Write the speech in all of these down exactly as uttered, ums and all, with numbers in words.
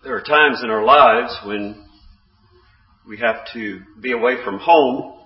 There are times in our lives when we have to be away from home.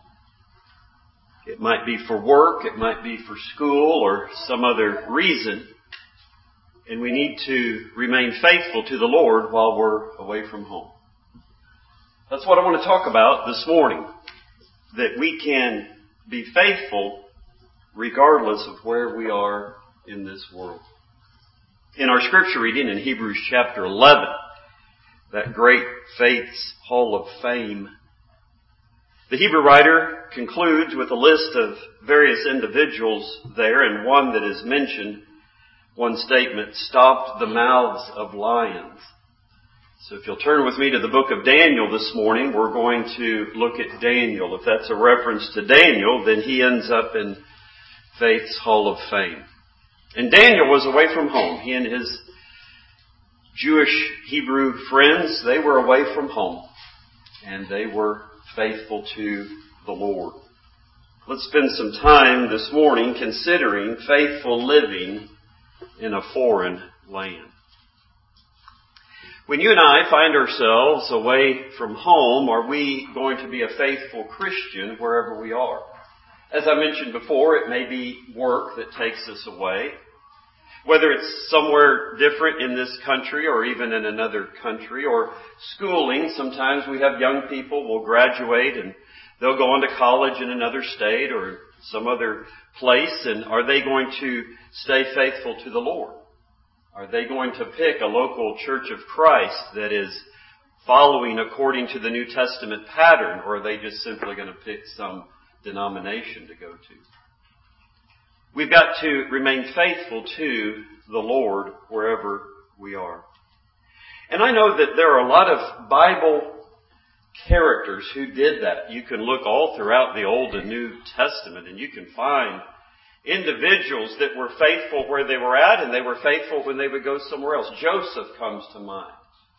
It might be for work, it might be for school, or some other reason. And we need to remain faithful to the Lord while we're away from home. That's what I want to talk about this morning. That we can be faithful regardless of where we are in this world. In our scripture reading in Hebrews chapter eleven, that great faith's hall of fame, the Hebrew writer concludes with a list of various individuals there, and one that is mentioned, one statement, stopped the mouths of lions. So if you'll turn with me to the book of Daniel this morning, we're going to look at Daniel. If that's a reference to Daniel, then he ends up in faith's hall of fame. And Daniel was away from home. He and his Jewish Hebrew friends, they were away from home. And they were faithful to the Lord. Let's spend some time this morning considering faithful living in a foreign land. When you and I find ourselves away from home, are we going to be a faithful Christian wherever we are? As I mentioned before, it may be work that takes us away. Whether it's somewhere different in this country or even in another country, or schooling. Sometimes we have young people will graduate and they'll go on to college in another state or some other place. And are they going to stay faithful to the Lord? Are they going to pick a local Church of Christ that is following according to the New Testament pattern, or are they just simply going to pick some denomination to go to? We've got to remain faithful to the Lord wherever we are. And I know that there are a lot of Bible characters who did that. You can look all throughout the Old and New Testament and you can find individuals that were faithful where they were at, and they were faithful when they would go somewhere else. Joseph comes to mind.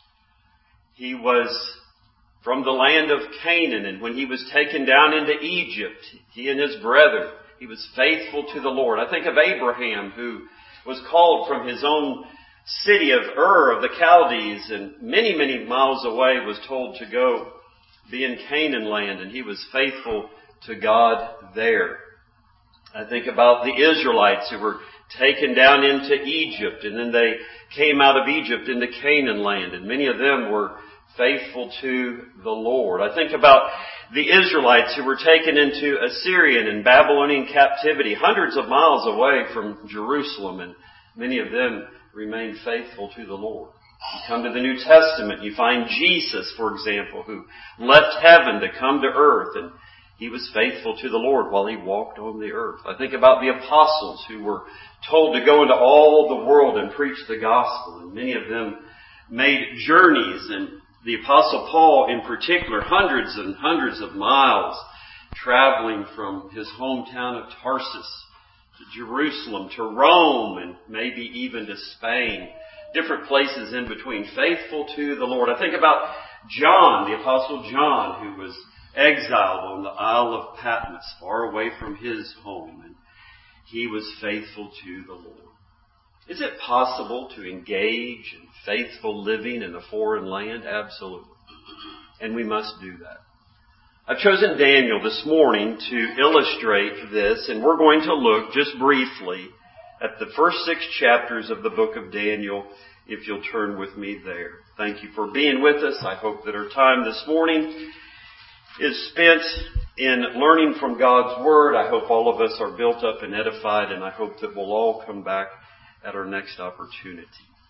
He was from the land of Canaan, and when he was taken down into Egypt, he and his brother, he was faithful to the Lord. I think of Abraham, who was called from his own city of Ur of the Chaldees, and many, many miles away was told to go be in Canaan land, and he was faithful to God there. I think about the Israelites who were taken down into Egypt, and then they came out of Egypt into Canaan land, and many of them were faithful to the Lord. I think about the Israelites who were taken into Assyrian and Babylonian captivity, hundreds of miles away from Jerusalem, and many of them remained faithful to the Lord. You come to the New Testament, you find Jesus, for example, who left heaven to come to earth, and he was faithful to the Lord while he walked on the earth. I think about the apostles who were told to go into all the world and preach the gospel, and many of them made journeys, and the Apostle Paul in particular, hundreds and hundreds of miles traveling from his hometown of Tarsus to Jerusalem, to Rome, and maybe even to Spain. Different places in between, faithful to the Lord. I think about John, the Apostle John, who was exiled on the Isle of Patmos, far away from his home, and he was faithful to the Lord. Is it possible to engage in faithful living in a foreign land? Absolutely. And we must do that. I've chosen Daniel this morning to illustrate this, and we're going to look just briefly at the first six chapters of the book of Daniel, if you'll turn with me there. Thank you for being with us. I hope that our time this morning is spent in learning from God's Word. I hope all of us are built up and edified, and I hope that we'll all come back at our next opportunity.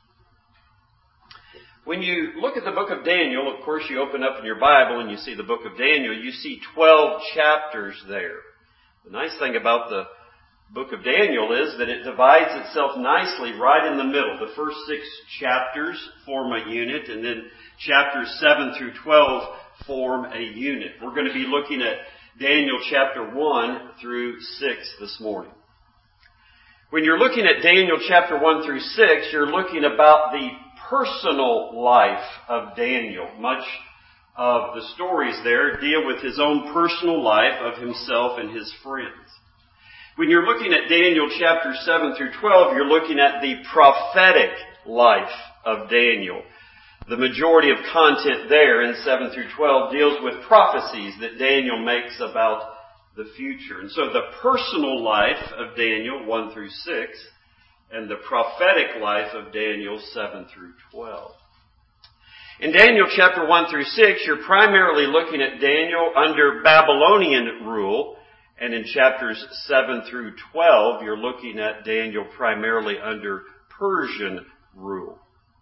When you look at the book of Daniel, of course you open up in your Bible and you see the book of Daniel, you see twelve chapters there. The nice thing about the book of Daniel is that it divides itself nicely right in the middle. The first six chapters form a unit, and then chapters seven through twelve form a unit. We're going to be looking at Daniel chapter one through six this morning. When you're looking at Daniel chapter one through six, you're looking about the personal life of Daniel. Much of the stories there deal with his own personal life of himself and his friends. When you're looking at Daniel chapter seven through twelve, you're looking at the prophetic life of Daniel. the majority of content there in seven through twelve deals with prophecies that Daniel makes about the future. And so the personal life of Daniel, one through six, and the prophetic life of Daniel, seven through twelve. In Daniel chapter one through six, you're primarily looking at Daniel under Babylonian rule. And in chapters seven through twelve, you're looking at Daniel primarily under Persian rule.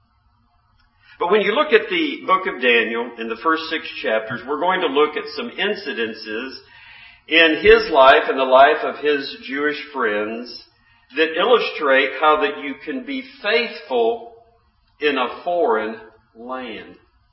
But when you look at the book of Daniel in the first six chapters, we're going to look at some incidences in his life and the life of his Jewish friends that illustrate how that you can be faithful in a foreign land.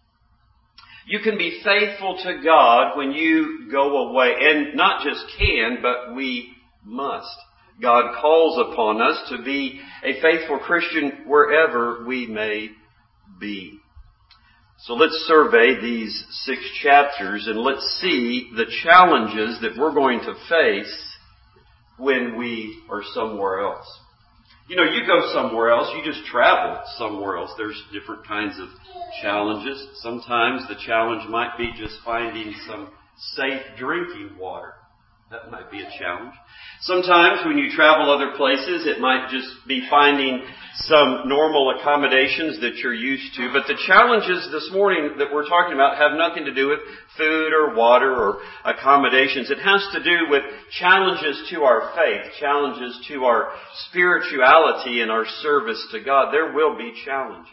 You can be faithful to God when you go away, and not just can, but we must. God calls upon us to be a faithful Christian wherever we may be. So let's survey these six chapters and let's see the challenges that we're going to face when we are somewhere else. You know, you go somewhere else, you just travel somewhere else. There's different kinds of challenges. Sometimes the challenge might be just finding some safe drinking water. That might be a challenge. Sometimes when you travel other places, it might just be finding some normal accommodations that you're used to. But the challenges this morning that we're talking about have nothing to do with food or water or accommodations. It has to do with challenges to our faith, challenges to our spirituality and our service to God. There will be challenges.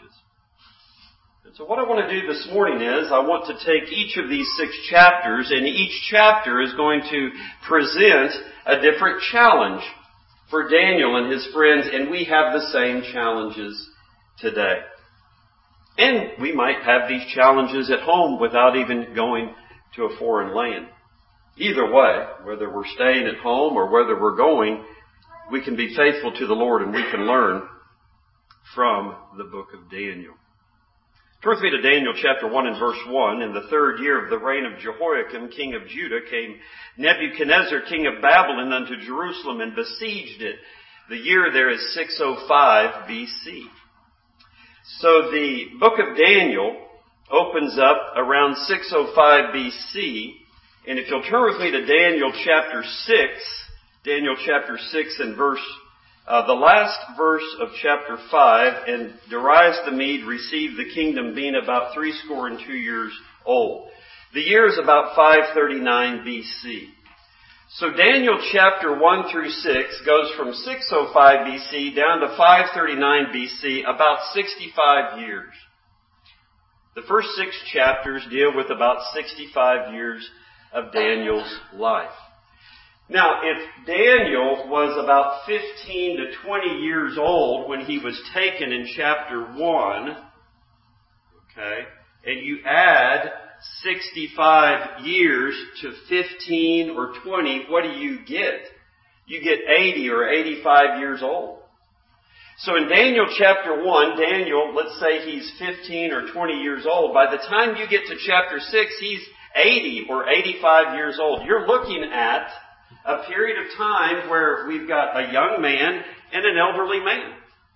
So what I want to do this morning is I want to take each of these six chapters, and each chapter is going to present a different challenge for Daniel and his friends, and we have the same challenges today. And we might have these challenges at home without even going to a foreign land. Either way, whether we're staying at home or whether we're going, we can be faithful to the Lord and we can learn from the book of Daniel. Turn with me to Daniel chapter one and verse one. In the third year of the reign of Jehoiakim, king of Judah, came Nebuchadnezzar, king of Babylon, unto Jerusalem and besieged it. The year there is six oh five B C. So the book of Daniel opens up around six oh five B C. And if you'll turn with me to Daniel chapter six, Daniel chapter six and verse Uh, the last verse of chapter five, and Darius the Mede received the kingdom being about threescore and two years old. The year is about five thirty-nine B C. So Daniel chapter one through six goes from six oh five B C down to five thirty-nine B C, about sixty-five years. The first six chapters deal with about sixty-five years of Daniel's life. Now, if Daniel was about fifteen to twenty years old when he was taken in chapter one, okay, and you add sixty-five years to fifteen or twenty, what do you get? You get eighty or eighty-five years old. So in Daniel chapter one, Daniel, let's say he's fifteen or twenty years old. By the time you get to chapter six, he's eighty or eighty-five years old. You're looking at a period of time where we've got a young man and an elderly man.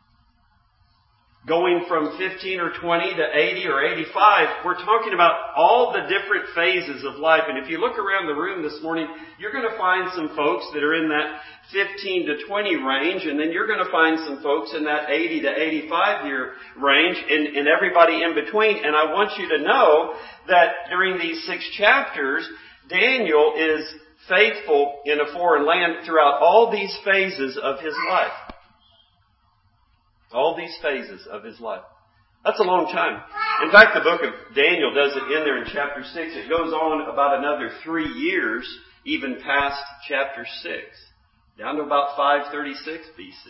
Going from fifteen or twenty to eighty or eighty-five, we're talking about all the different phases of life. And if you look around the room this morning, you're going to find some folks that are in that fifteen to twenty range, and then you're going to find some folks in that eighty to eighty-five year range, and, and everybody in between. And I want you to know that during these six chapters, Daniel is faithful in a foreign land throughout all these phases of his life. All these phases of his life. That's a long time. In fact, the book of Daniel does it in there in chapter six. It goes on about another three years, even past chapter six, down to about five thirty-six B C.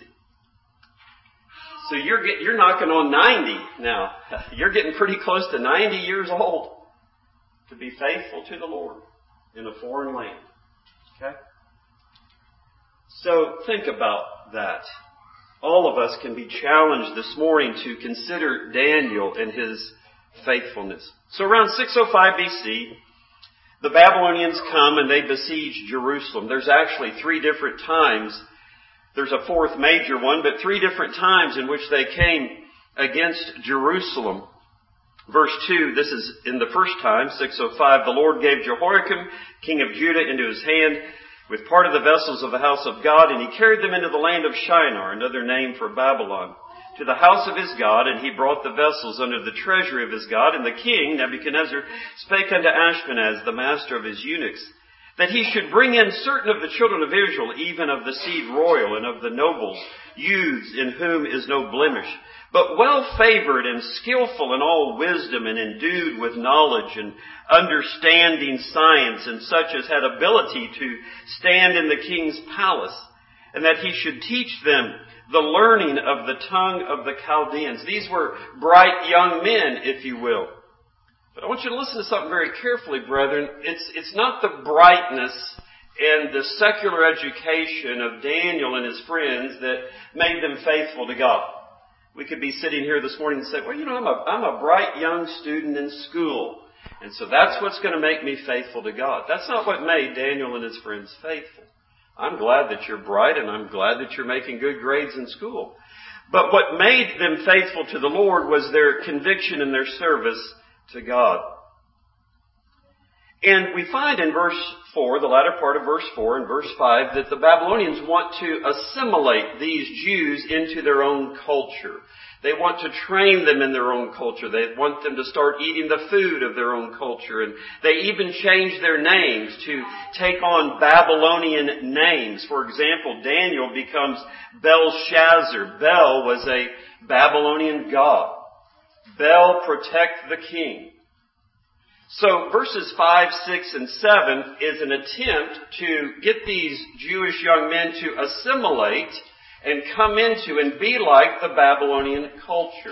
So you're get, you're knocking on ninety now. You're getting pretty close to ninety years old to be faithful to the Lord in a foreign land. Okay? So think about that. All of us can be challenged this morning to consider Daniel and his faithfulness. So around six oh five B C, the Babylonians come and they besiege Jerusalem. There's actually three different times. There's a fourth major one, but three different times in which they came against Jerusalem. Verse two, this is in the first time, six oh five, the Lord gave Jehoiakim, king of Judah, into his hand with part of the vessels of the house of God, and he carried them into the land of Shinar, another name for Babylon, to the house of his God, and he brought the vessels under the treasury of his God. And the king, Nebuchadnezzar, spake unto Ashpenaz, the master of his eunuchs, that he should bring in certain of the children of Israel, even of the seed royal, and of the nobles, youths in whom is no blemish, but well favored and skillful in all wisdom, and endued with knowledge and understanding science, and such as had ability to stand in the king's palace, and that he should teach them the learning of the tongue of the Chaldeans. These were bright young men, if you will. But I want you to listen to something very carefully, brethren. It's, it's not the brightness and the secular education of Daniel and his friends that made them faithful to God. We could be sitting here this morning and say, well, you know, I'm a, I'm a bright young student in school, and so that's what's going to make me faithful to God. That's not what made Daniel and his friends faithful. I'm glad that you're bright, and I'm glad that you're making good grades in school. But what made them faithful to the Lord was their conviction and their service to God. And we find in verse four, the latter part of verse four and verse five, that the Babylonians want to assimilate these Jews into their own culture. They want to train them in their own culture. They want them to start eating the food of their own culture. And they even change their names to take on Babylonian names. For example, Daniel becomes Belshazzar. Bel was a Babylonian god. Bel, protect the king. So verses five, six, and seven is an attempt to get these Jewish young men to assimilate and come into and be like the Babylonian culture.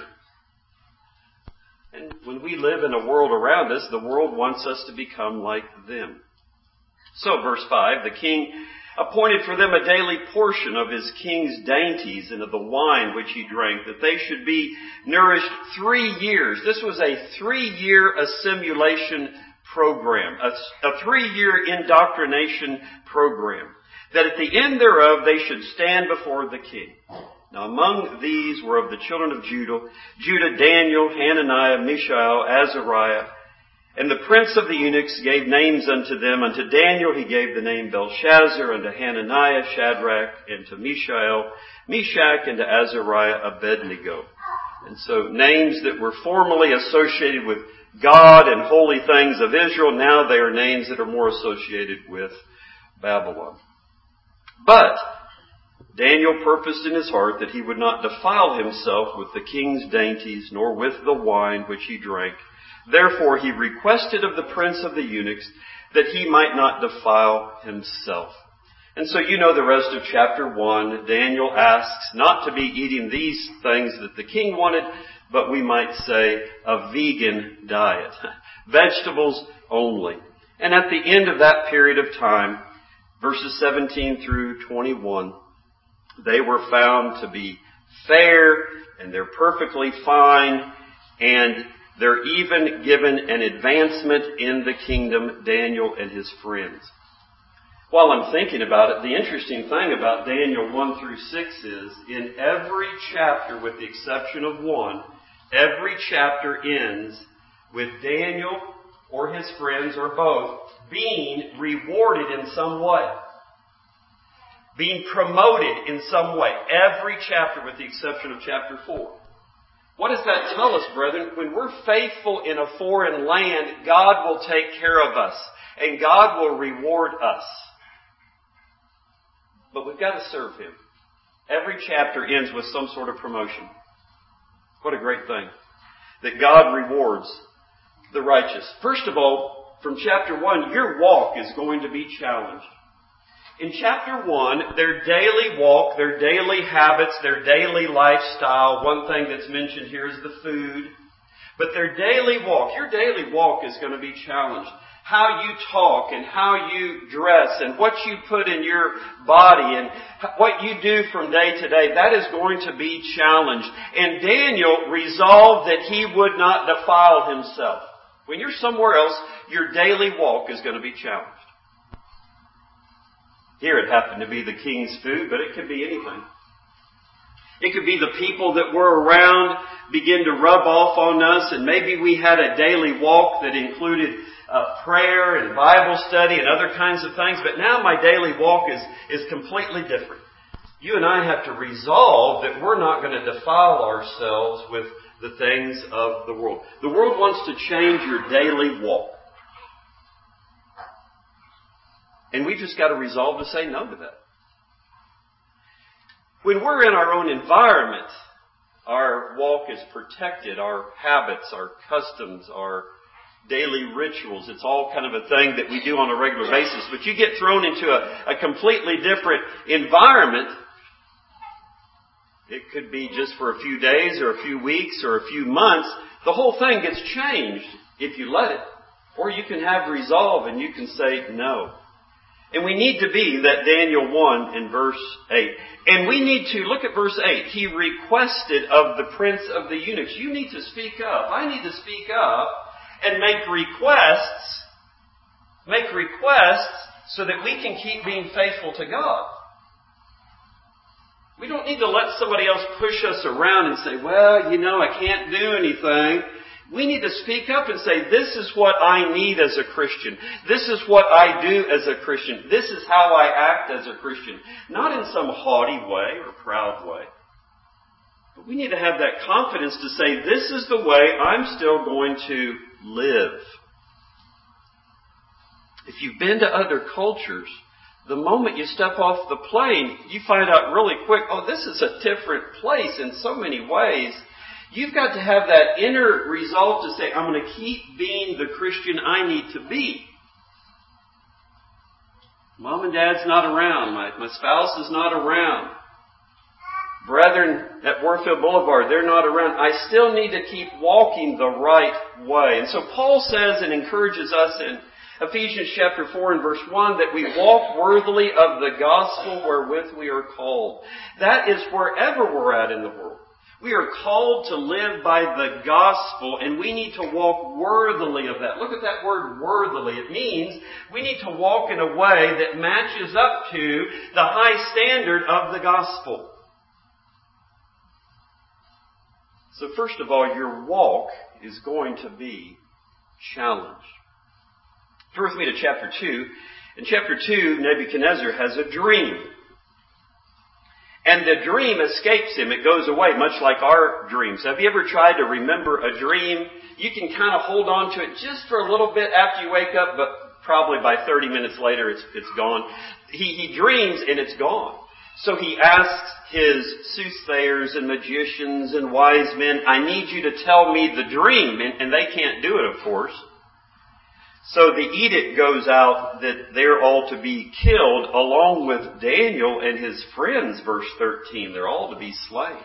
And when we live in a world around us, the world wants us to become like them. So verse five, the king appointed for them a daily portion of his king's dainties and of the wine which he drank, that they should be nourished three years. This was a three-year assimilation program, a, a three-year indoctrination program, that at the end thereof they should stand before the king. Now among these were of the children of Judah, Judah, Daniel, Hananiah, Mishael, Azariah, and the prince of the eunuchs gave names unto them. Unto Daniel he gave the name Belshazzar, unto Hananiah Shadrach, and to Mishael Meshach, and to Azariah Abednego. And so names that were formerly associated with God and holy things of Israel, now they are names that are more associated with Babylon. But Daniel purposed in his heart that he would not defile himself with the king's dainties, nor with the wine which he drank. Therefore he requested of the prince of the eunuchs that he might not defile himself. And so you know the rest of chapter one. Daniel asks not to be eating these things that the king wanted, but we might say a vegan diet. Vegetables only. And at the end of that period of time, verses seventeen through twenty-one, they were found to be fair, and they're perfectly fine, and they're even given an advancement in the kingdom, Daniel and his friends. While I'm thinking about it, the interesting thing about Daniel one through six is, in every chapter, with the exception of one, every chapter ends with Daniel or his friends or both being rewarded in some way. Being promoted in some way. Every chapter with the exception of chapter four. What does that tell us, brethren? When we're faithful in a foreign land, God will take care of us. And God will reward us. But we've got to serve Him. Every chapter ends with some sort of promotion. What a great thing. That God rewards the righteous. First of all, from chapter one, your walk is going to be challenged. In chapter one, their daily walk, their daily habits, their daily lifestyle, one thing that's mentioned here is the food. But their daily walk, your daily walk is going to be challenged. How you talk and how you dress and what you put in your body and what you do from day to day, that is going to be challenged. And Daniel resolved that he would not defile himself. When you're somewhere else, your daily walk is going to be challenged. Here it happened to be the king's food, but it could be anything. It could be the people that were around begin to rub off on us, and maybe we had a daily walk that included uh, prayer and Bible study and other kinds of things, but now my daily walk is, is completely different. You and I have to resolve that we're not going to defile ourselves with the things of the world. The world wants to change your daily walk. And we just got to resolve to say no to that. When we're in our own environment, our walk is protected, our habits, our customs, our daily rituals. It's all kind of a thing that we do on a regular basis. But you get thrown into a, a completely different environment. It could be just for a few days or a few weeks or a few months. The whole thing gets changed if you let it. Or you can have resolve and you can say no. And we need to be that Daniel one in verse eight. And we need to, look at verse eight. He requested of the prince of the eunuchs. You need to speak up. I need to speak up and make requests. Make requests so that we can keep being faithful to God. We don't need to let somebody else push us around and say, well, you know, I can't do anything. We need to speak up and say, this is what I need as a Christian. This is what I do as a Christian. This is how I act as a Christian. Not in some haughty way or proud way. But we need to have that confidence to say, this is the way I'm still going to live. If you've been to other cultures, the moment you step off the plane, you find out really quick, oh, this is a different place in so many ways. You've got to have that inner resolve to say, I'm going to keep being the Christian I need to be. Mom and Dad's not around. My, my spouse is not around. Brethren at Warfield Boulevard, they're not around. I still need to keep walking the right way. And so Paul says and encourages us in Ephesians chapter four and verse one that we walk worthily of the gospel wherewith we are called. That is wherever we're at in the world. We are called to live by the gospel, and we need to walk worthily of that. Look at that word worthily. It means we need to walk in a way that matches up to the high standard of the gospel. So first of all, your walk is going to be challenged. Turn with me to chapter two. In chapter two, Nebuchadnezzar has a dream. And the dream escapes him. It goes away, much like our dreams. Have you ever tried to remember a dream? You can kind of hold on to it just for a little bit after you wake up, but probably by thirty minutes later it's, it's gone. He, he dreams and it's gone. So he asks his soothsayers and magicians and wise men, I need you to tell me the dream. And, and they can't do it, of course. So the edict goes out that they're all to be killed along with Daniel and his friends, verse thirteen. They're all to be slain.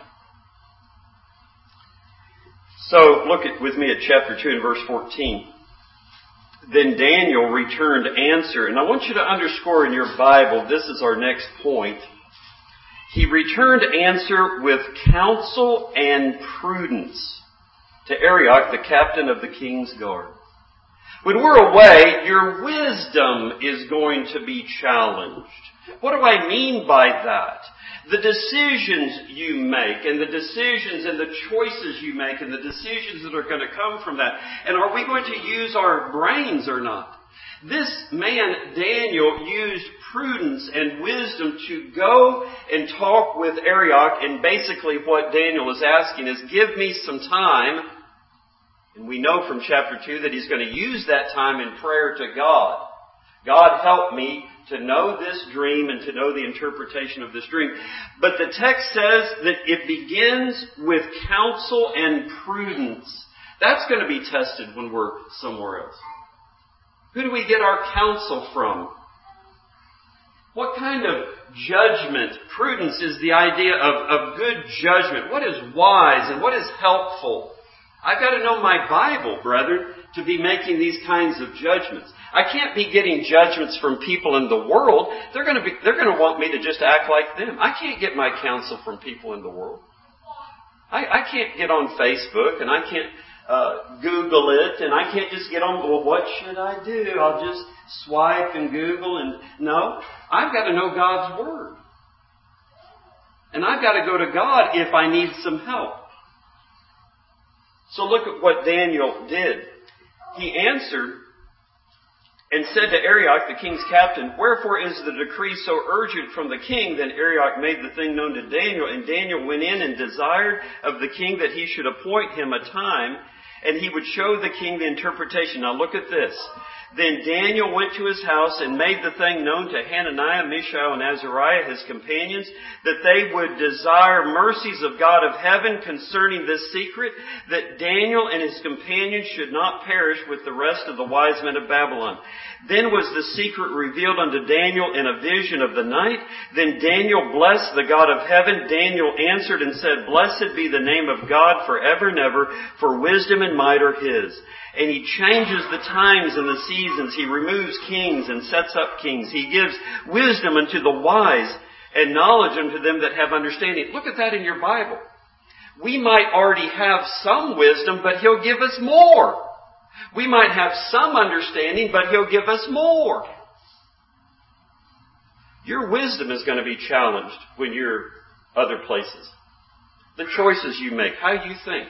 So look at, with me at chapter two and verse fourteen. Then Daniel returned answer. And I want you to underscore in your Bible, this is our next point. He returned answer with counsel and prudence to Arioch, the captain of the king's guard. When we're away, your wisdom is going to be challenged. What do I mean by that? The decisions you make and the decisions and the choices you make and the decisions that are going to come from that. And are we going to use our brains or not? This man, Daniel, used prudence and wisdom to go and talk with Arioch. And basically what Daniel is asking is, give me some time. And we know from chapter two that he's going to use that time in prayer to God. God, help me to know this dream and to know the interpretation of this dream. But the text says that it begins with counsel and prudence. That's going to be tested when we're somewhere else. Who do we get our counsel from? What kind of judgment? Prudence is the idea of, of good judgment. What is wise and what is helpful? I've got to know my Bible, brethren, to be making these kinds of judgments. I can't be getting judgments from people in the world. They're going to be, they're going to want me to just act like them. I can't get my counsel from people in the world. I, I can't get on Facebook and I can't uh, Google it and I can't just get on, well, what should I do? I'll just swipe and Google and no. I've got to know God's Word. And I've got to go to God if I need some help. So look at what Daniel did. He answered and said to Arioch, the king's captain, "Wherefore is the decree so urgent from the king?" Then Arioch made the thing known to Daniel, and Daniel went in and desired of the king that he should appoint him a time, and he would show the king the interpretation. Now look at this. Then Daniel went to his house and made the thing known to Hananiah, Mishael, and Azariah, his companions, that they would desire mercies of God of heaven concerning this secret, that Daniel and his companions should not perish with the rest of the wise men of Babylon. Then was the secret revealed unto Daniel in a vision of the night. Then Daniel blessed the God of heaven. Daniel answered and said, "Blessed be the name of God forever and ever, for wisdom and might are His. And He changes the times and the seasons. He removes kings and sets up kings. He gives wisdom unto the wise and knowledge unto them that have understanding." Look at that in your Bible. We might already have some wisdom, but He'll give us more. We might have some understanding, but He'll give us more. Your wisdom is going to be challenged when you're other places. The choices you make, how you think,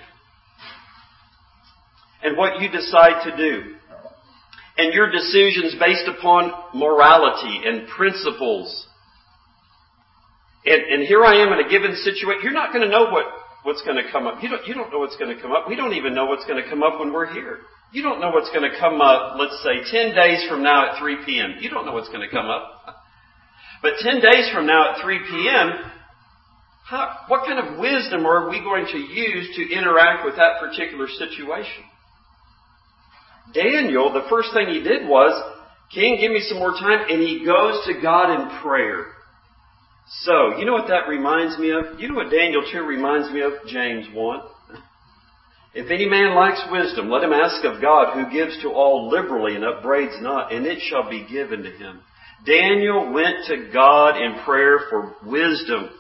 and what you decide to do. And your decisions based upon morality and principles. And, and here I am in a given situation. You're not going to know what, what's going to come up. You don't, you don't know what's going to come up. We don't even know what's going to come up when we're here. You don't know what's going to come up, let's say, ten days from now at three p.m. You don't know what's going to come up. But ten days from now at three p.m., how, what kind of wisdom are we going to use to interact with that particular situation? Daniel, the first thing he did was, "King, give me some more time," and he goes to God in prayer. So, you know what that reminds me of? You know what Daniel two reminds me of? James one. "If any man lacks wisdom, let him ask of God, who gives to all liberally and upbraids not, and it shall be given to him." Daniel went to God in prayer for wisdom.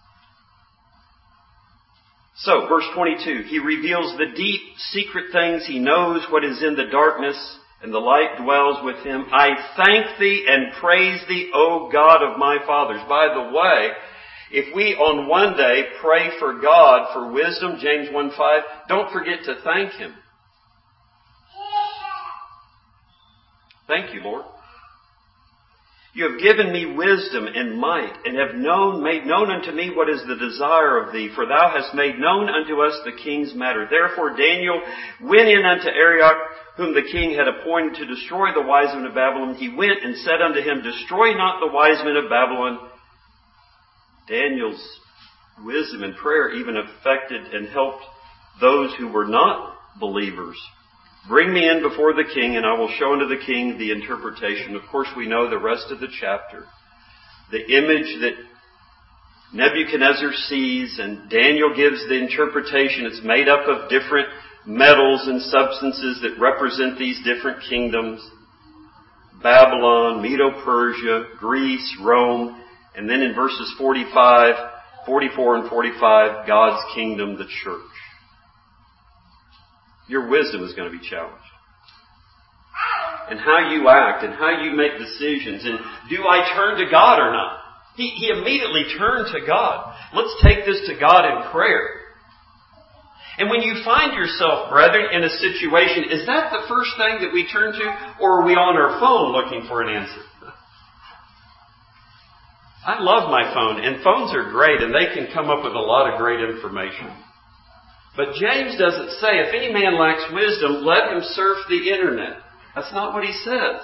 So, verse twenty-two, he reveals the deep, secret things. He knows what is in the darkness, and the light dwells with him. "I thank thee and praise thee, O God of my fathers." By the way, if we on one day pray for God for wisdom, James one five, don't forget to thank Him. Thank you, Lord. "You have given me wisdom and might, and have known, made known unto me what is the desire of thee, for thou hast made known unto us the king's matter." Therefore Daniel went in unto Arioch, whom the king had appointed to destroy the wise men of Babylon. He went and said unto him, "Destroy not the wise men of Babylon." Daniel's wisdom and prayer even affected and helped those who were not believers. "Bring me in before the king, and I will show unto the king the interpretation." Of course, we know the rest of the chapter. The image that Nebuchadnezzar sees, and Daniel gives the interpretation. It's made up of different metals and substances that represent these different kingdoms. Babylon, Medo-Persia, Greece, Rome, and then in verses forty-five, forty-four and forty-five, God's kingdom, the church. Your wisdom is going to be challenged. And how you act and how you make decisions. And do I turn to God or not? He, he immediately turned to God. Let's take this to God in prayer. And when you find yourself, brethren, in a situation, is that the first thing that we turn to? Or are we on our phone looking for an answer? I love my phone, and phones are great, and they can come up with a lot of great information. But James doesn't say, if any man lacks wisdom, let him surf the internet. That's not what he says.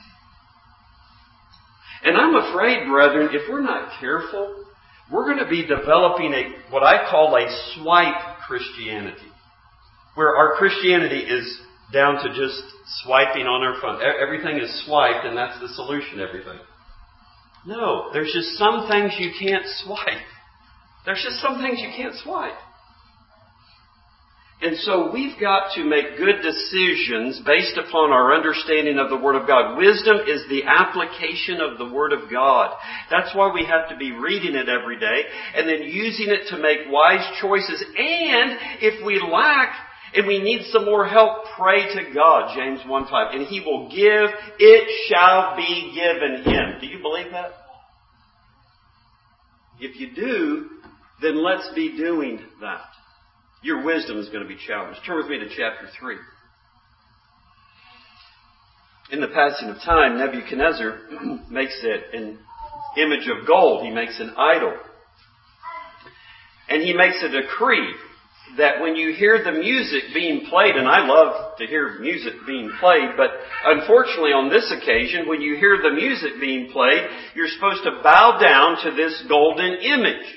And I'm afraid, brethren, if we're not careful, we're going to be developing a what I call a swipe Christianity, where our Christianity is down to just swiping on our phone. Everything is swiped, and that's the solution to everything. No, there's just some things you can't swipe. There's just some things you can't swipe. And so we've got to make good decisions based upon our understanding of the Word of God. Wisdom is the application of the Word of God. That's why we have to be reading it every day and then using it to make wise choices. And if we lack and we need some more help, pray to God, James one five. And He will give, it shall be given him. Do you believe that? If you do, then let's be doing that. Your wisdom is going to be challenged. Turn with me to chapter three. In the passing of time, Nebuchadnezzar makes it an image of gold. He makes an idol. And he makes a decree that when you hear the music being played, and I love to hear music being played, but unfortunately on this occasion, when you hear the music being played, you're supposed to bow down to this golden image.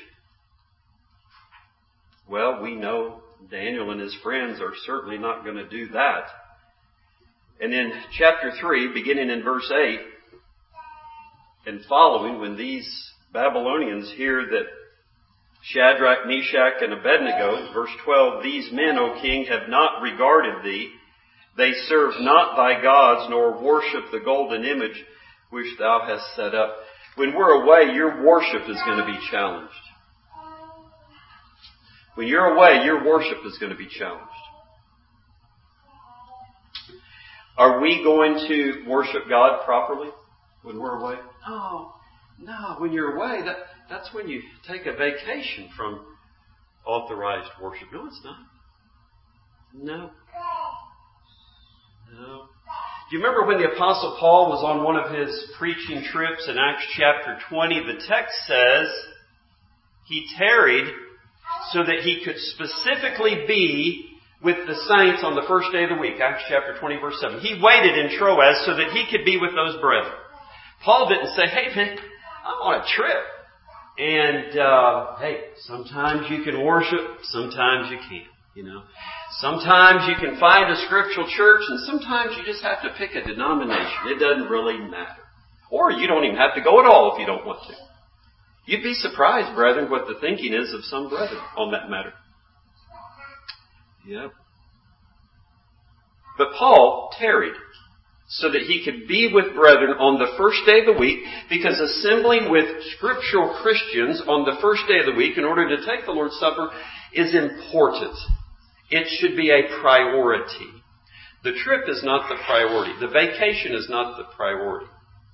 Well, we know Daniel and his friends are certainly not going to do that. And in chapter three, beginning in verse eight and following, when these Babylonians hear that Shadrach, Meshach, and Abednego, verse twelve, these men, O king, have not regarded thee. They serve not thy gods, nor worship the golden image which thou hast set up. When we're away, your worship is going to be challenged. When you're away, your worship is going to be challenged. Are we going to worship God properly when we're away? No. No, when you're away, that, that's when you take a vacation from authorized worship. No, it's not. No. No. Do you remember when the Apostle Paul was on one of his preaching trips in Acts chapter twenty? The text says he tarried so that he could specifically be with the saints on the first day of the week. Acts chapter twenty, verse seven. He waited in Troas so that he could be with those brethren. Paul didn't say, hey man, I'm on a trip. And, uh, hey, sometimes you can worship, sometimes you can't, you know. Sometimes you can find a scriptural church, and sometimes you just have to pick a denomination. It doesn't really matter. Or you don't even have to go at all if you don't want to. You'd be surprised, brethren, what the thinking is of some brethren on that matter. Yep. But Paul tarried so that he could be with brethren on the first day of the week, because assembling with scriptural Christians on the first day of the week in order to take the Lord's Supper is important. It should be a priority. The trip is not the priority. The vacation is not the priority.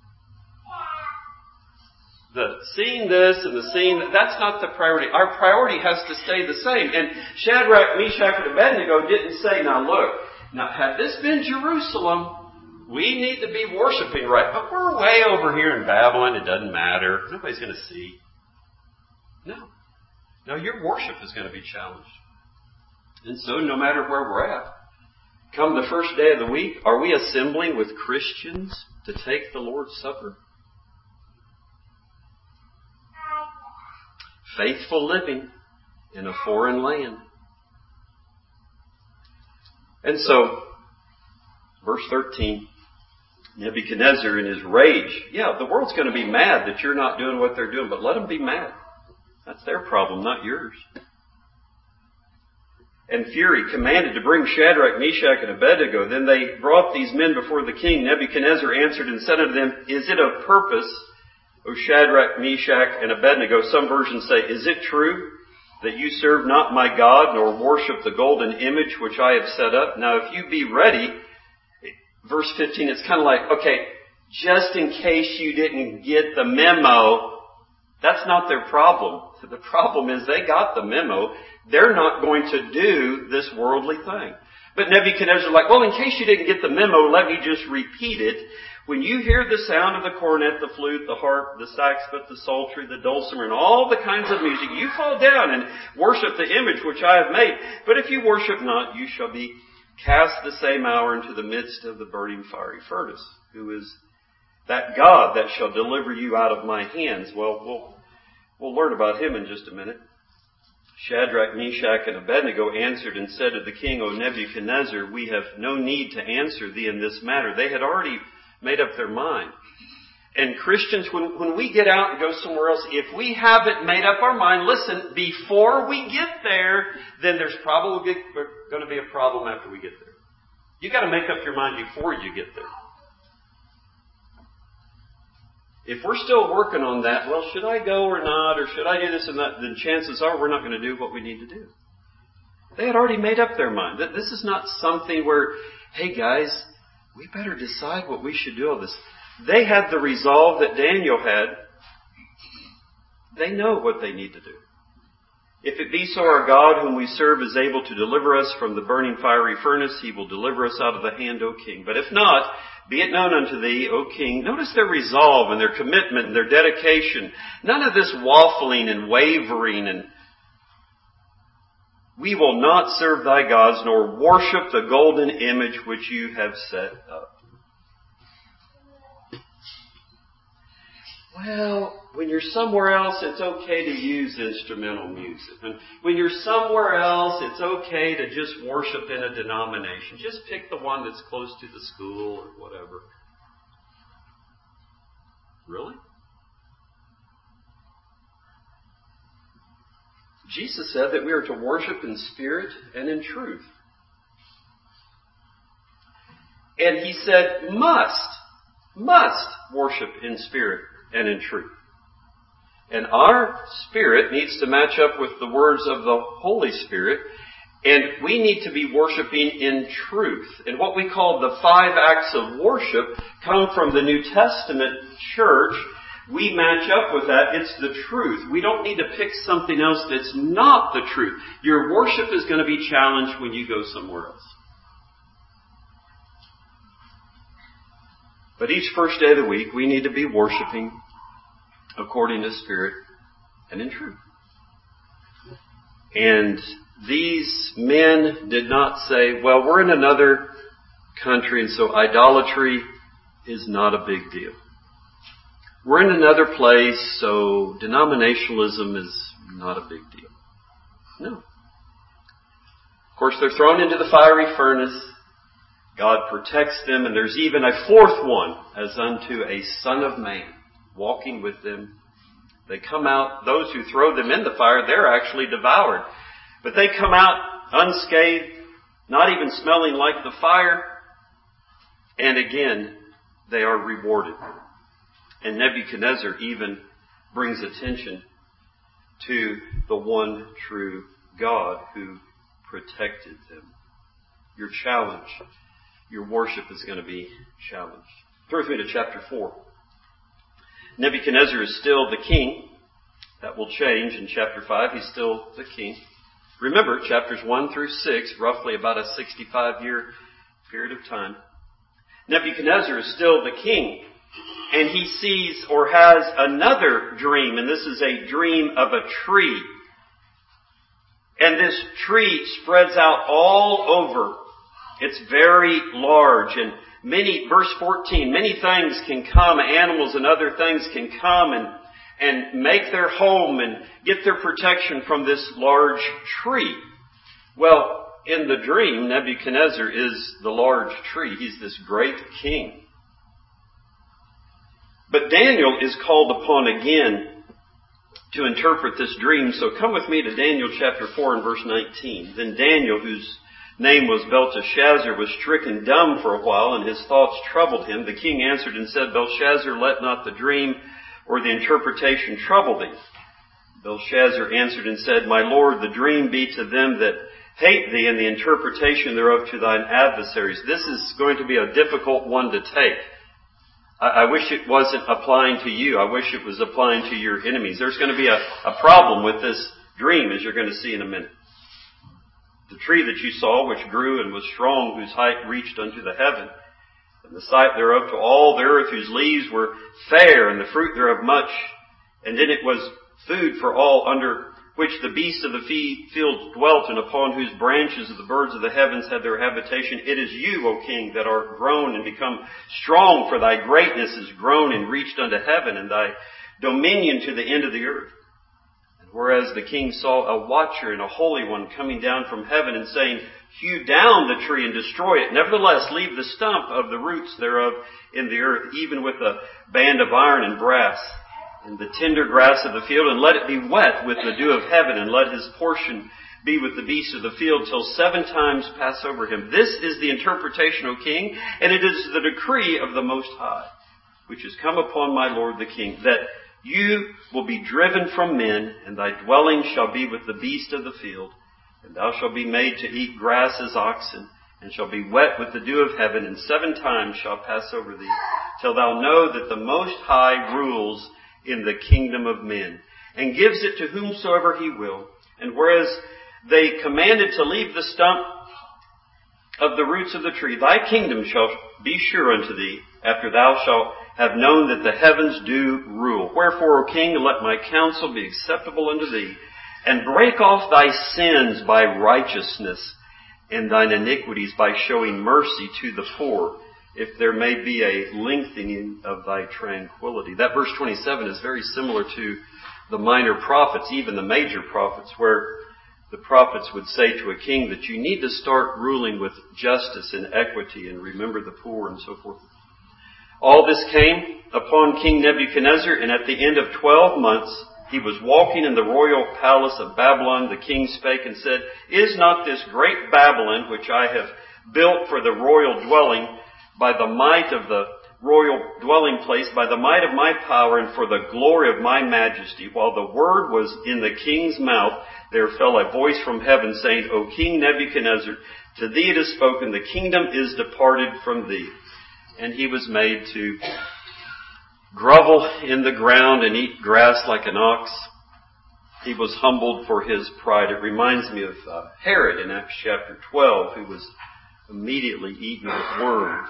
The seeing this and the seeing that, that's not the priority. Our priority has to stay the same. And Shadrach, Meshach, and Abednego didn't say, now look, now had this been Jerusalem, we need to be worshiping right. But we're way over here in Babylon. It doesn't matter. Nobody's going to see. No. No, your worship is going to be challenged. And so no matter where we're at, come the first day of the week, are we assembling with Christians to take the Lord's Supper? Faithful living in a foreign land. And so, verse thirteen, Nebuchadnezzar in his rage, yeah, the world's going to be mad that you're not doing what they're doing, but let them be mad. That's their problem, not yours. And fury commanded to bring Shadrach, Meshach, and Abednego. Then they brought these men before the king. Nebuchadnezzar answered and said unto them, is it of purpose, O Shadrach, Meshach, and Abednego? Some versions say, is it true that you serve not my God, nor worship the golden image which I have set up? Now if you be ready, verse fifteen, it's kind of like, okay, just in case you didn't get the memo, that's not their problem. The problem is they got the memo. They're not going to do this worldly thing. But Nebuchadnezzar is like, well, in case you didn't get the memo, let me just repeat it. When you hear the sound of the cornet, the flute, the harp, the saxophone, the psaltery, the dulcimer, and all the kinds of music, you fall down and worship the image which I have made. But if you worship not, you shall be cast the same hour into the midst of the burning fiery furnace. Who is that God that shall deliver you out of my hands? Well, we'll, we'll learn about him in just a minute. Shadrach, Meshach, and Abednego answered and said to the king, O Nebuchadnezzar, we have no need to answer thee in this matter. They had already made up their mind. And Christians, when, when we get out and go somewhere else, if we haven't made up our mind, listen, before we get there, then there's probably going to be a problem after we get there. You've got to make up your mind before you get there. If we're still working on that, well, should I go or not, or should I do this and that, then chances are we're not going to do what we need to do. They had already made up their mind. That this is not something where, hey guys, we better decide what we should do on this. They had the resolve that Daniel had. They know what they need to do. If it be so, our God, whom we serve, is able to deliver us from the burning fiery furnace, He will deliver us out of the hand, O King. But if not, be it known unto thee, O King. Notice their resolve and their commitment and their dedication. None of this waffling and wavering and we will not serve thy gods, nor worship the golden image which you have set up. Well, when you're somewhere else, it's okay to use instrumental music. And when you're somewhere else, it's okay to just worship in a denomination. Just pick the one that's close to the school or whatever. Really? Jesus said that we are to worship in spirit and in truth. And He said, must, must worship in spirit and in truth. And our spirit needs to match up with the words of the Holy Spirit, and we need to be worshiping in truth. And what we call the five acts of worship come from the New Testament church. We match up with that. It's the truth. We don't need to pick something else that's not the truth. Your worship is going to be challenged when you go somewhere else. But each first day of the week, we need to be worshiping according to Spirit and in truth. And these men did not say, well, we're in another country, and so idolatry is not a big deal. We're in another place, so denominationalism is not a big deal. No. Of course, they're thrown into the fiery furnace. God protects them, and there's even a fourth one, as unto a son of man, walking with them. They come out, those who throw them in the fire, they're actually devoured. But they come out unscathed, not even smelling like the fire, and again, they are rewarded. And Nebuchadnezzar even brings attention to the one true God who protected them. Your challenge, your worship is going to be challenged. Turn with me to chapter four. Nebuchadnezzar is still the king. That will change in chapter five. He's still the king. Remember, chapters one through six, roughly about a sixty-five year period of time. Nebuchadnezzar is still the king. And he sees or has another dream. And this is a dream of a tree. And this tree spreads out all over. It's very large. And many, verse fourteen, many things can come, animals and other things can come and, and make their home and get their protection from this large tree. Well, in the dream, Nebuchadnezzar is the large tree. He's this great king. But Daniel is called upon again to interpret this dream. So come with me to Daniel chapter four and verse nineteen. Then Daniel, whose name was Belteshazzar, was stricken dumb for a while, and his thoughts troubled him. The king answered and said, Belshazzar, let not the dream or the interpretation trouble thee. Belshazzar answered and said, My lord, the dream be to them that hate thee, and the interpretation thereof to thine adversaries. This is going to be a difficult one to take. I wish it wasn't applying to you. I wish it was applying to your enemies. There's going to be a, a problem with this dream, as you're going to see in a minute. The tree that you saw, which grew and was strong, whose height reached unto the heaven, and the sight thereof to all the earth, whose leaves were fair, and the fruit thereof much, and in it was food for all, under which the beasts of the field dwelt, and upon whose branches of the birds of the heavens had their habitation. It is you, O king, that art grown and become strong, for thy greatness is grown and reached unto heaven, and thy dominion to the end of the earth. And whereas the king saw a watcher and a holy one coming down from heaven, and saying, Hew down the tree and destroy it. Nevertheless, leave the stump of the roots thereof in the earth, even with a band of iron and brass, and the tender grass of the field, and let it be wet with the dew of heaven, and let his portion be with the beasts of the field, till seven times pass over him. This is the interpretation, O king, and it is the decree of the Most High, which has come upon my lord the king, that you will be driven from men, and thy dwelling shall be with the beasts of the field, and thou shalt be made to eat grass as oxen, and shall be wet with the dew of heaven, and seven times shall pass over thee, till thou know that the Most High rules in the kingdom of men. and gives it to whomsoever he will. And whereas they commanded to leave the stump of the roots of the tree, thy kingdom shall be sure unto thee, after thou shalt have known that the heavens do rule. Wherefore, O king, let my counsel be acceptable unto thee, and break off thy sins by righteousness, and thine iniquities by showing mercy to the poor, if there may be a lengthening of thy tranquility. That verse twenty-seven is very similar to the minor prophets, even the major prophets, where the prophets would say to a king that you need to start ruling with justice and equity and remember the poor and so forth. All this came upon King Nebuchadnezzar, and at the end of twelve months he was walking in the royal palace of Babylon. The king spake and said, Is not this great Babylon, which I have built for the royal dwelling, by the might of the royal dwelling place, by the might of my power, and for the glory of my majesty? While the word was in the king's mouth, there fell a voice from heaven, saying, O King Nebuchadnezzar, to thee it is spoken, the kingdom is departed from thee. And he was made to grovel in the ground and eat grass like an ox. He was humbled for his pride. It reminds me of uh, Herod in Acts chapter twelve, who was immediately eaten with worms.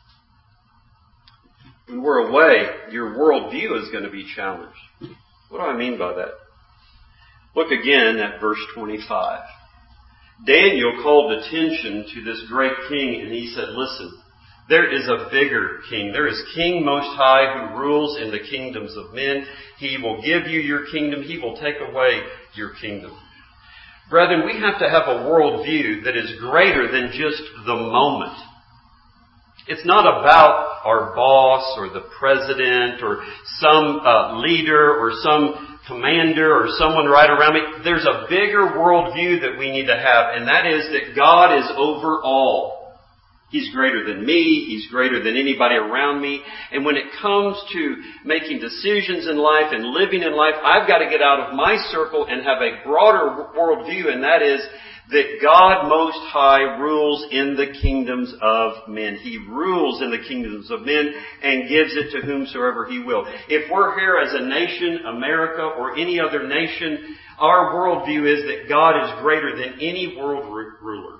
When we're away, your worldview is going to be challenged. What do I mean by that? Look again at verse twenty-five. Daniel called attention to this great king, and he said, listen, there is a bigger king. There is King Most High who rules in the kingdoms of men. He will give you your kingdom. He will take away your kingdom. Brethren, we have to have a worldview that is greater than just the moment. It's not about our boss or the president or some uh, leader or some commander or someone right around me. There's a bigger worldview that we need to have, and that is that God is over all. He's greater than me. He's greater than anybody around me. And when it comes to making decisions in life and living in life, I've got to get out of my circle and have a broader worldview, and that is that God Most High rules in the kingdoms of men. He rules in the kingdoms of men and gives it to whomsoever He will. If we're here as a nation, America, or any other nation, our worldview is that God is greater than any world ruler.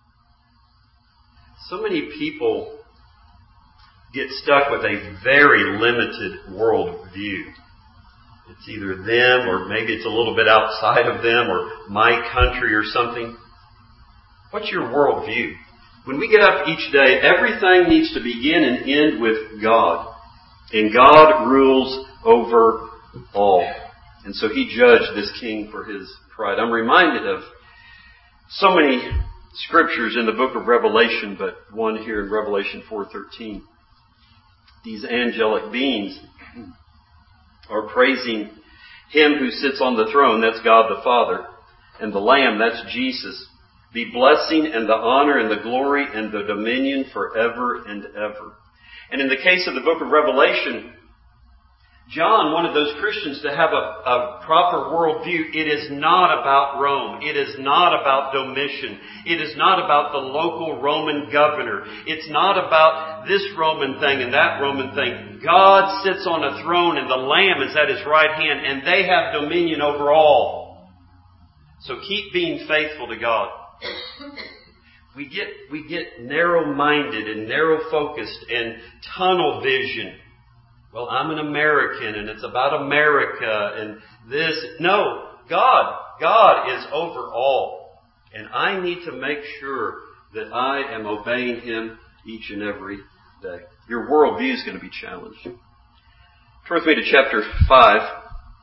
So many people get stuck with a very limited worldview. It's either them, or maybe it's a little bit outside of them, or my country or something. What's your worldview? When we get up each day, everything needs to begin and end with God. And God rules over all. And so He judged this king for his pride. I'm reminded of so many scriptures in the book of Revelation, but one here in Revelation four thirteen. These angelic beings are praising Him who sits on the throne, that's God the Father, and the Lamb, that's Jesus. Be blessing and the honor and the glory and the dominion forever and ever. And in the case of the book of Revelation, John wanted those Christians to have a, a proper worldview. It is not about Rome. It is not about Domitian. It is not about the local Roman governor. It's not about this Roman thing and that Roman thing. God sits on a throne and the Lamb is at His right hand, and they have dominion over all. So keep being faithful to God. We get, we get narrow-minded and narrow-focused and tunnel vision. Well, I'm an American and it's about America and this. No, God. God is over all. And I need to make sure that I am obeying Him each and every day. Your worldview is going to be challenged. Turn with me to chapter five.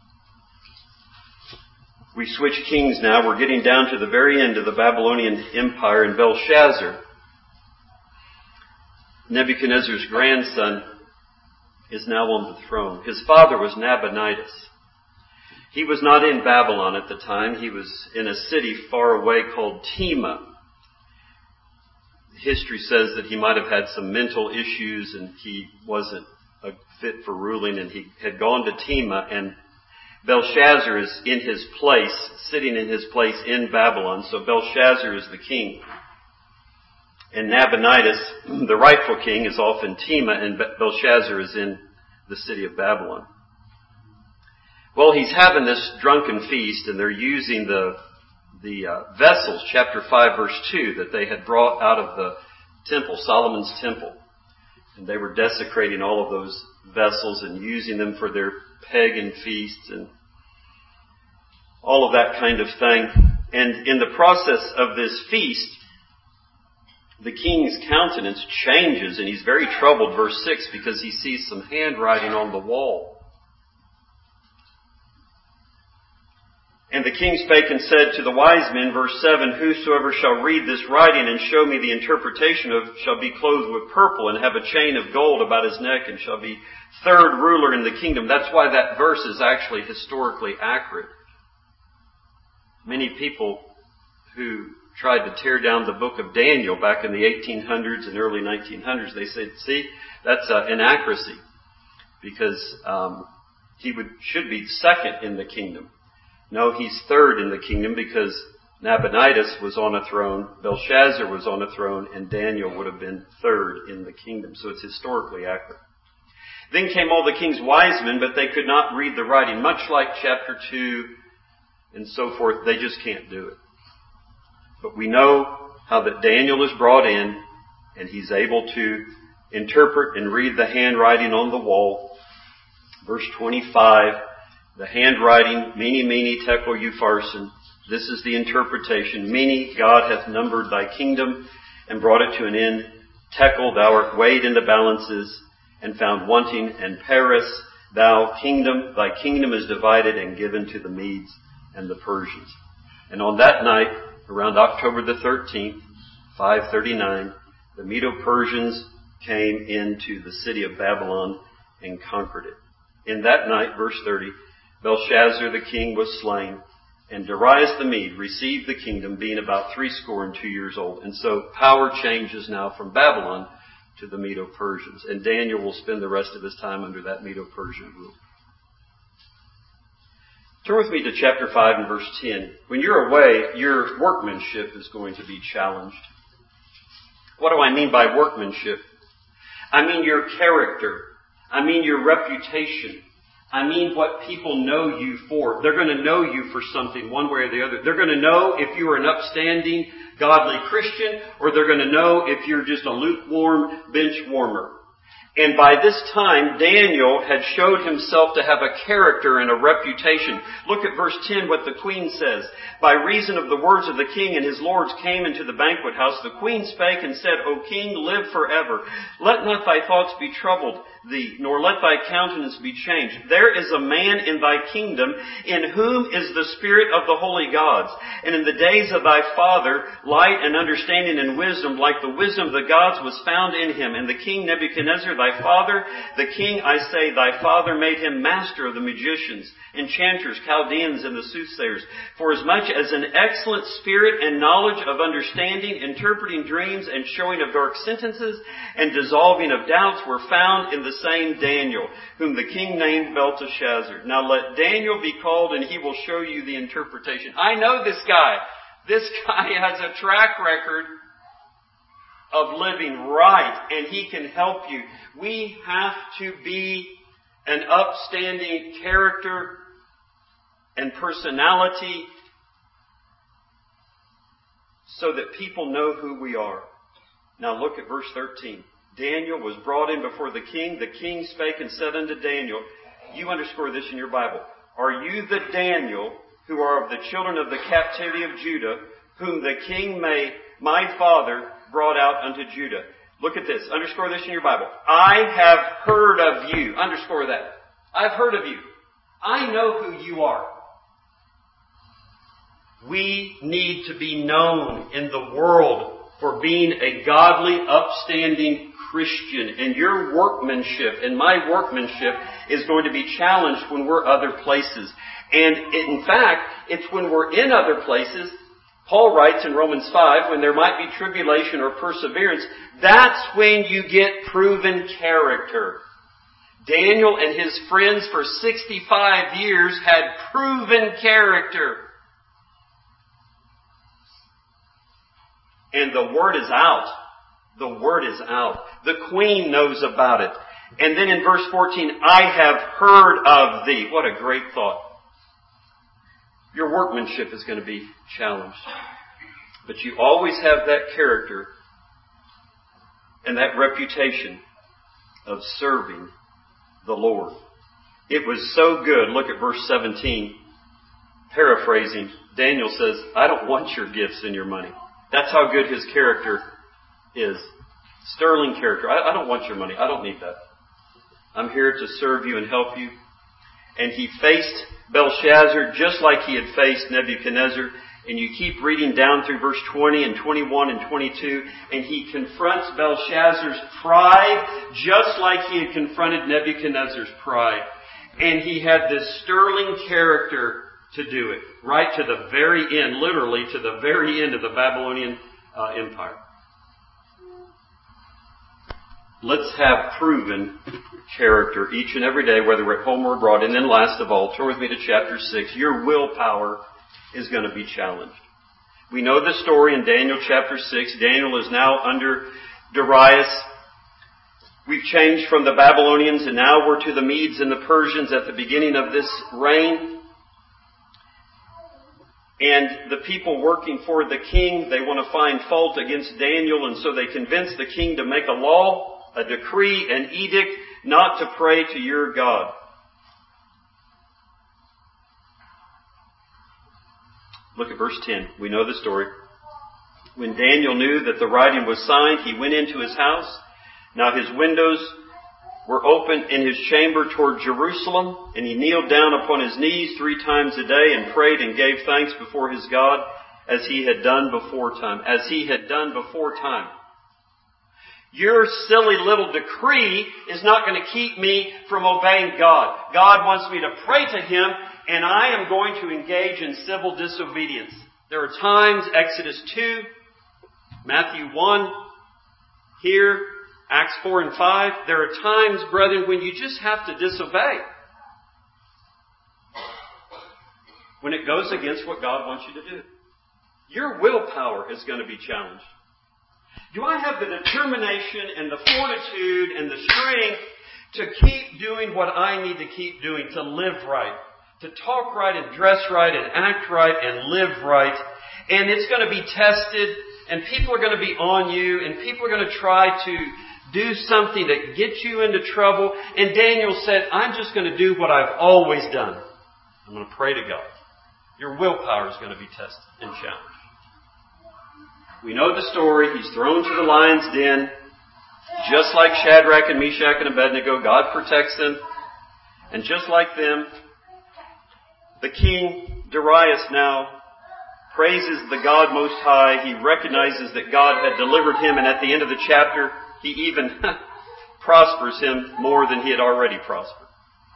We switch kings now. We're getting down to the very end of the Babylonian Empire, and Belshazzar, Nebuchadnezzar's grandson, is now on the throne. His father was Nabonidus. He was not in Babylon at the time. He was in a city far away called Tema. History says that he might have had some mental issues and he wasn't a fit for ruling, and he had gone to Tema, and Belshazzar is in his place, sitting in his place in Babylon. So Belshazzar is the king. And Nabonidus, the rightful king, is off in Tema, and Belshazzar is in the city of Babylon. Well, he's having this drunken feast, and they're using the the uh, vessels, chapter five, verse two, that they had brought out of the temple, Solomon's temple. And they were desecrating all of those vessels and using them for their pagan feasts and all of that kind of thing. And in the process of this feast, the king's countenance changes, and he's very troubled, verse six, because he sees some handwriting on the wall. And the king spake and said to the wise men, verse seven, whosoever shall read this writing and show me the interpretation of, shall be clothed with purple and have a chain of gold about his neck and shall be third ruler in the kingdom. That's why that verse is actually historically accurate. Many people who tried to tear down the book of Daniel back in the eighteen hundreds and early nineteen hundreds, they said, see, that's uh, inaccuracy because um, he would should be second in the kingdom. No, he's third in the kingdom because Nabonidus was on a throne, Belshazzar was on a throne, and Daniel would have been third in the kingdom. So it's historically accurate. Then came all the king's wise men, but they could not read the writing, much like chapter two and so forth. They just can't do it. But we know how that Daniel is brought in, and he's able to interpret and read the handwriting on the wall. Verse twenty-five, the handwriting, Mene, Mene, Tekel, Upharsin. This is the interpretation. Mene, God hath numbered thy kingdom and brought it to an end. Tekel, thou art weighed in the balances and found wanting. And Peres, thou kingdom, thy kingdom is divided and given to the Medes and the Persians. And on that night, around October the thirteenth, five thirty-nine, the Medo-Persians came into the city of Babylon and conquered it. In that night, verse thirty, Belshazzar the king was slain, and Darius the Mede received the kingdom, being about threescore and two years old. And so power changes now from Babylon to the Medo-Persians. And Daniel will spend the rest of his time under that Medo-Persian rule. Turn with me to chapter five and verse ten. When you're away, your workmanship is going to be challenged. What do I mean by workmanship? I mean your character. I mean your reputation. I mean what people know you for. They're going to know you for something one way or the other. They're going to know if you are an upstanding, godly Christian, or they're going to know if you're just a lukewarm bench warmer. And by this time, Daniel had showed himself to have a character and a reputation. Look at verse ten, what the queen says. By reason of the words of the king and his lords came into the banquet house, the queen spake and said, O king, live forever. Let not thy thoughts be troubled thee, nor let thy countenance be changed. There is a man in thy kingdom in whom is the spirit of the holy gods. And in the days of thy father, light and understanding and wisdom, like the wisdom of the gods, was found in him. And the king Nebuchadnezzar, thy father, the king, I say, thy father made him master of the magicians, enchanters, Chaldeans, and the soothsayers. For as much as an excellent spirit and knowledge of understanding, interpreting dreams, and showing of dark sentences, and dissolving of doubts were found in the same Daniel, whom the king named Belteshazzar. Now let Daniel be called, and he will show you the interpretation. I know this guy. This guy has a track record of living right, and he can help you. We have to be an upstanding character and personality so that people know who we are. Now look at verse thirteen. Daniel was brought in before the king. The king spake and said unto Daniel, you underscore this in your Bible, are you the Daniel who are of the children of the captivity of Judah, whom the king may, my father, brought out unto Judah? Look at this. Underscore this in your Bible. I have heard of you. Underscore that. I've heard of you. I know who you are. We need to be known in the world for being a godly, upstanding Christian. And your workmanship and my workmanship is going to be challenged when we're other places. And in fact, it's when we're in other places, Paul writes in Romans five, when there might be tribulation or perseverance, that's when you get proven character. Daniel and his friends for sixty-five years had proven character. And the word is out. The word is out. The queen knows about it. And then in verse fourteen, I have heard of thee. What a great thought. Your workmanship is going to be challenged. But you always have that character and that reputation of serving the Lord. It was so good. Look at verse seventeen. Paraphrasing, Daniel says, I don't want your gifts and your money. That's how good his character is. Sterling character. I, I don't want your money. I don't need that. I'm here to serve you and help you. And he faced Belshazzar just like he had faced Nebuchadnezzar. And you keep reading down through verse twenty and twenty-one and twenty-two. And he confronts Belshazzar's pride just like he had confronted Nebuchadnezzar's pride. And he had this sterling character to do it. Right to the very end, literally to the very end of the Babylonian uh, Empire. Let's have proven character each and every day, whether we're at home or abroad. And then last of all, turn with me to chapter six. Your willpower is going to be challenged. We know the story in Daniel chapter six. Daniel is now under Darius. We've changed from the Babylonians and now we're to the Medes and the Persians at the beginning of this reign. And the people working for the king, they want to find fault against Daniel, and so they convince the king to make a law, a decree, an edict, not to pray to your God. Look at verse ten. We know the story. When Daniel knew that the writing was signed, he went into his house. Now his windows were open in his chamber toward Jerusalem, and he kneeled down upon his knees three times a day and prayed and gave thanks before his God as he had done before time. As he had done before time. Your silly little decree is not going to keep me from obeying God. God wants me to pray to Him, and I am going to engage in civil disobedience. There are times, Exodus two, Matthew one, here, Acts four and five, there are times, brethren, when you just have to disobey. When it goes against what God wants you to do. Your willpower is going to be challenged. Do I have the determination and the fortitude and the strength to keep doing what I need to keep doing, to live right, to talk right and dress right and act right and live right? And it's going to be tested, and people are going to be on you, and people are going to try to do something that gets you into trouble. And Daniel said, I'm just going to do what I've always done. I'm going to pray to God. Your willpower is going to be tested and challenged. We know the story. He's thrown to the lion's den. Just like Shadrach and Meshach and Abednego, God protects them. And just like them, the king Darius now praises the God Most High. He recognizes that God had delivered him, and at the end of the chapter, he even prospers him more than he had already prospered.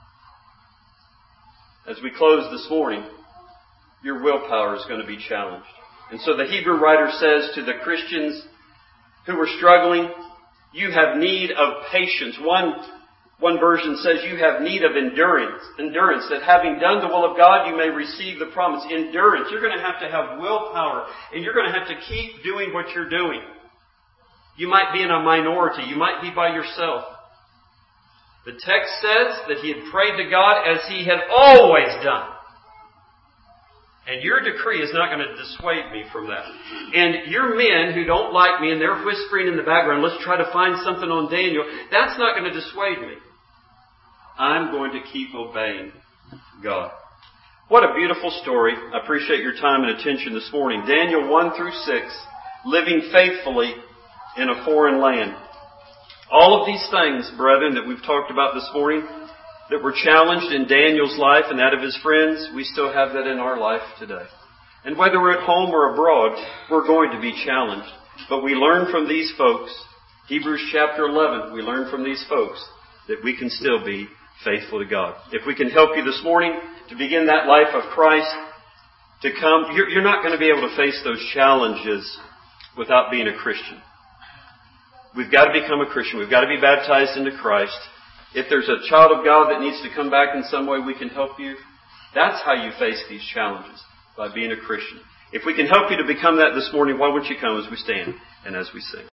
As we close this morning, your willpower is going to be challenged. And so the Hebrew writer says to the Christians who are struggling, you have need of patience. One, one version says you have need of endurance. Endurance, that having done the will of God, you may receive the promise. Endurance, you're going to have to have willpower, and you're going to have to keep doing what you're doing. You might be in a minority. You might be by yourself. The text says that he had prayed to God as he had always done. And your decree is not going to dissuade me from that. And your men who don't like me and they're whispering in the background, let's try to find something on Daniel, that's not going to dissuade me. I'm going to keep obeying God. What a beautiful story. I appreciate your time and attention this morning. Daniel one through six, living faithfully in a foreign land. All of these things, brethren, that we've talked about this morning, that were challenged in Daniel's life and that of his friends, we still have that in our life today. And whether we're at home or abroad, we're going to be challenged. But we learn from these folks, Hebrews chapter eleven, we learn from these folks that we can still be faithful to God. If we can help you this morning to begin that life of Christ, to come, you're, you're not going to be able to face those challenges without being a Christian. We've got to become a Christian. We've got to be baptized into Christ. If there's a child of God that needs to come back in some way, we can help you. That's how you face these challenges, by being a Christian. If we can help you to become that this morning, why won't you come as we stand and as we sing?